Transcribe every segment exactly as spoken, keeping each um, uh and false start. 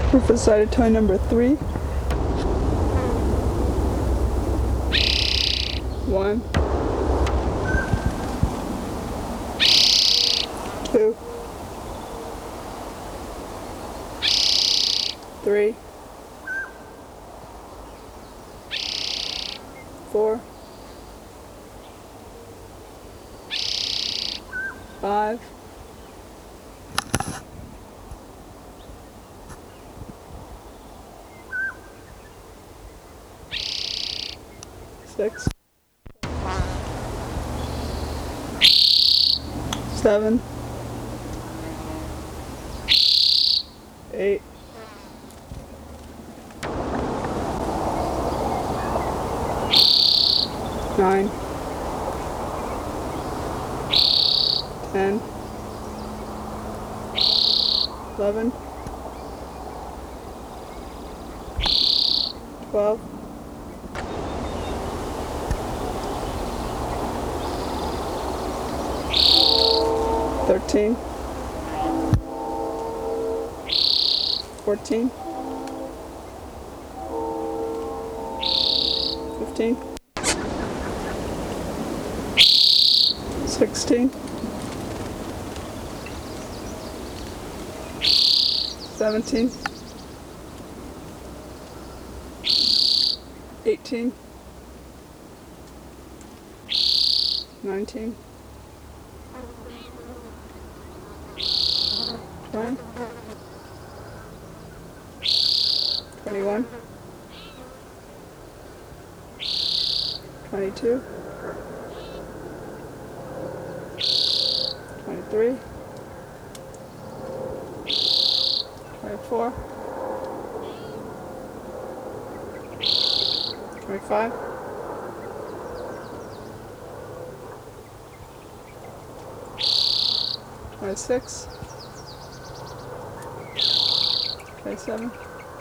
Rufus sided toy number three. One. Two. Three. Four. Five. Six. Seven. Eight. Nine. Ten. Eleven. Twelve. Thirteen. Fourteen. Fifteen. Sixteen. Seventeen. Eighteen. Nineteen. Twenty. Twenty-one. Twenty-two. Twenty-three. Twenty-four. Twenty-five. Twenty-six. Twenty-seven.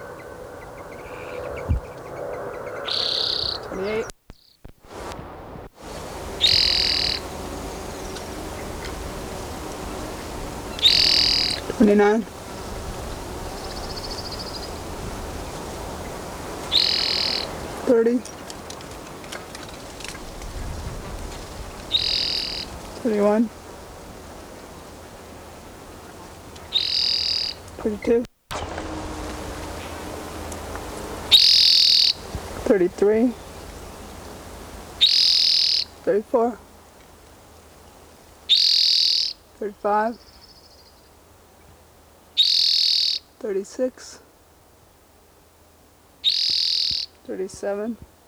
Twenty-eight. Twenty-nine. Thirty. Thirty-one. Thirty-two. Thirty-three. Thirty-four. Thirty-five. Thirty-six. Thirty-seven.